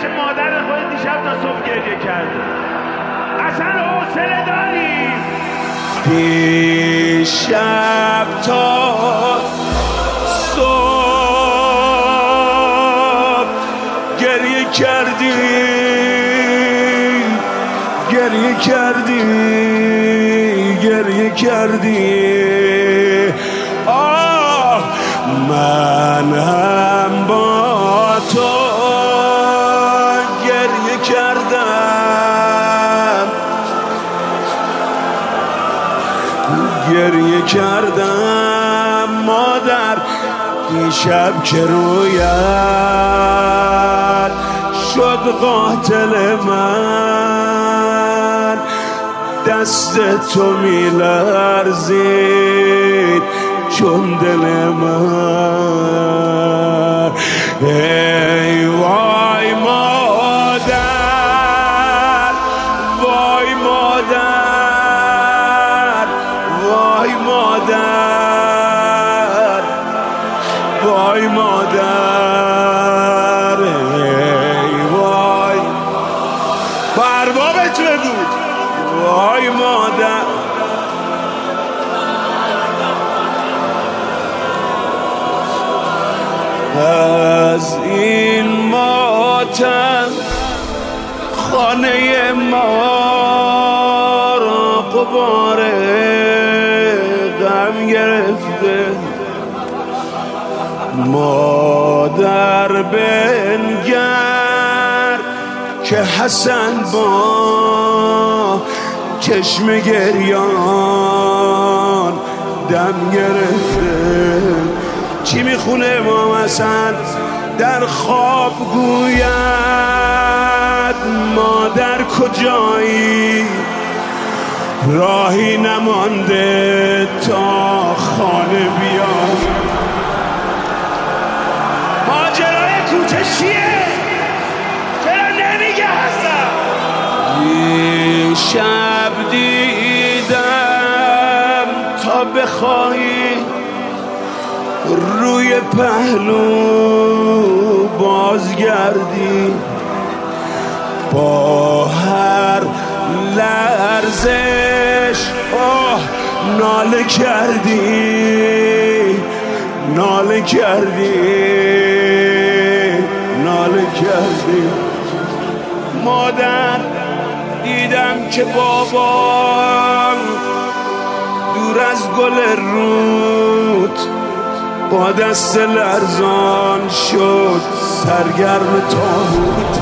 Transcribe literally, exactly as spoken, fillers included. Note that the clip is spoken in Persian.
پیش مادر خود دیشب تا صبح گریه کرده. اصلا حوصله داری؟ دیشب تا صبح گریه کردی، گریه کردی، گریه کردی. آه من هم با تو گریه کردم، گریه کردم مادر. دیشب که رویت شد قاتل من، دست تو میلرزید چون دل من. ای وای مادر، وای مادر، وای مادر، وای مادر. ای وای بربابت بگو وای مادر. از این ماتم خانه ما را غبار غم گرفته. مادر بنگر که حسن با چشم گریان دم گرفته. چی میخونه امام حسن در خواب گوید مادر کجایی، راهی نمانده تا خانه بیای. ماجرای کوچه چیه؟ چرا نمیگه حسن؟ دیشب دیدم تا بخواهی روی پهلو بازگردی، با هر لرزش آه ناله کردی، ناله کردی، ناله کردی. مادر دیدم که بابام دور از گل رود با دست لرزان شد سرگرم تابوت.